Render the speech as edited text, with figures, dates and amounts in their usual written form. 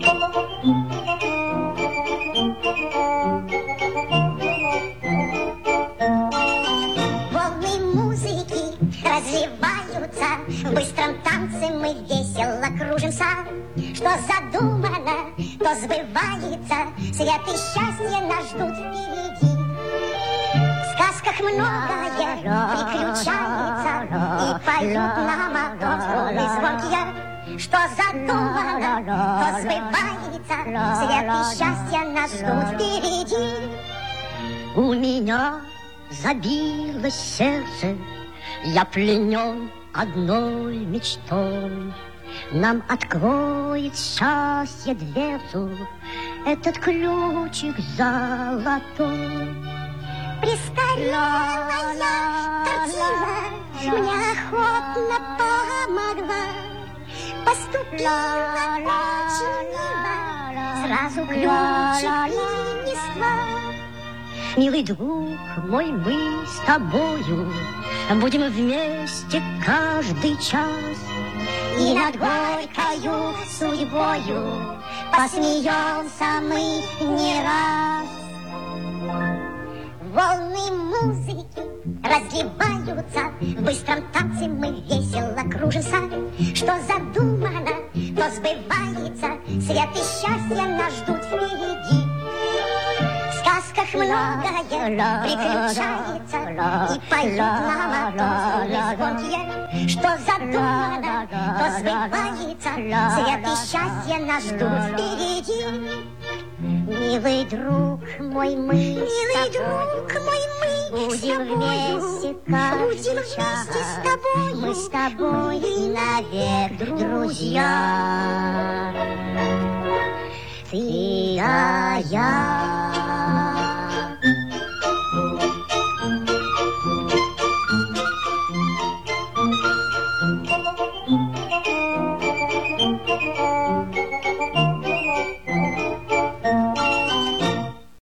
Волны музыки разливаются, в быстром танце мы весело кружимся. Что задумано, то сбывается, свет и счастье нас ждут впереди. В сказках многое приключается, и поют нам о том струны звонкие. Что задумано, то сбывается, свет и счастье нас ждут впереди. У меня забилось сердце, я пленен одной мечтой. Нам откроет счастье дверцу этот ключик золотой. Престарелая картина мне охотно помогла. Поступила очень мило, сразу ключик принесла. Милый друг мой, мы с тобою будем вместе каждый час. И над горькою судьбою посмеемся мы не раз. Волны музыки разливаются, в быстром танце мы весело кружимся. Что задумано, то сбывается, свет и счастье нас ждут впереди. В сказках многое приключается, и поют нам о том струны звонкие. Что задумано, то сбывается, свет и счастье нас ждут впереди. Милый друг мой, мы будем вместе каждый час. Мы с тобой навек друзья. Ты, а я.